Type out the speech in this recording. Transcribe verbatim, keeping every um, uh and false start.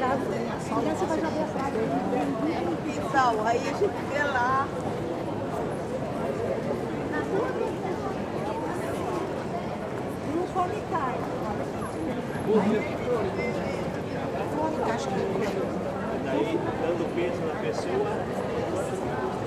criança vai jogar a frase. Então, aí a gente vê lá. Não come carne. Daí, dando peso na pessoa.